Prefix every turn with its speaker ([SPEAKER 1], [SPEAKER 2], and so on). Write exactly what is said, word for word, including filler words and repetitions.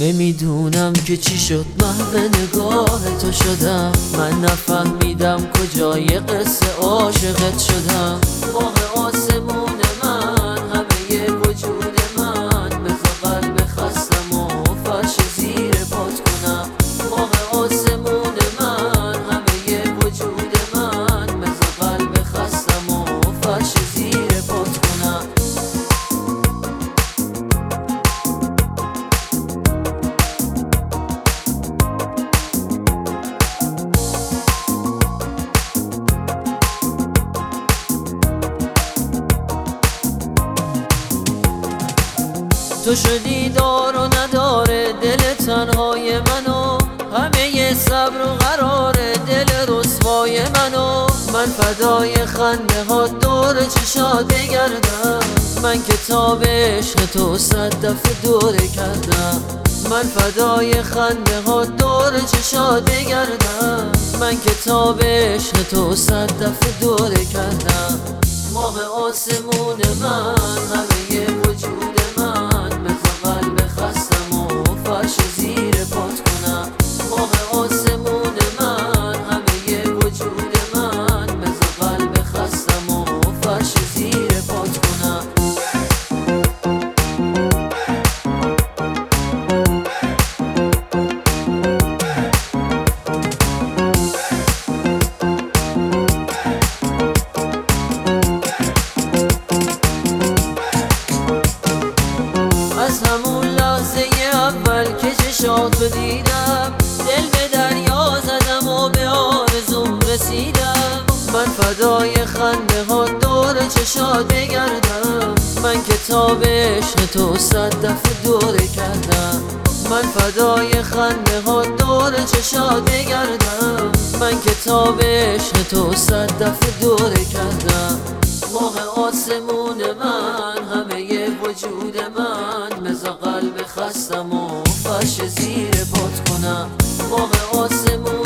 [SPEAKER 1] نمیدونم که چی شد محو نگاه تو شدم. من نفهمیدم کجای قصه عاشقت شدم. ماه آسمون من، همه وجود من، بذار قلب خستم و فرش زیر پات کنم. ماه آسمون من، همه وجود من، بذار قلب خستم و فرش زیر پات کنم. تو شدی دار و نداره دل تنهای منو، همه صبر و قرار دل رسوای منو. من فدای خنده ها دور چشات بگردم، من کتاب عشق تو صد دفعه دوره کردم. من فدای خنده ها دور چشات بگردم، من کتاب عشق تو صد دفعه دوره کردم. ماه آسمون من، همه وجود من، بذار قلب خستم و فرش زیر پات کنم. ماه آسمون من، همه وجود من، بذار قلب خستم و فرش زیر پات کنم. از همون لحظه اول که چشاتو دیدم، دل به دریا زدم و به آرزوم رسیدم. من فدای خنده ها دور چشات بگردم، من کتاب عشق تو صد دفعه دوره کردم. من فدای خنده ها دور چشات بگردم، من کتاب عشق تو صد دفعه دوره کردم. ماه آسمون من، همه وجود من، بذار قلب خستم و فرش زیر پات کنم. ماه آسمون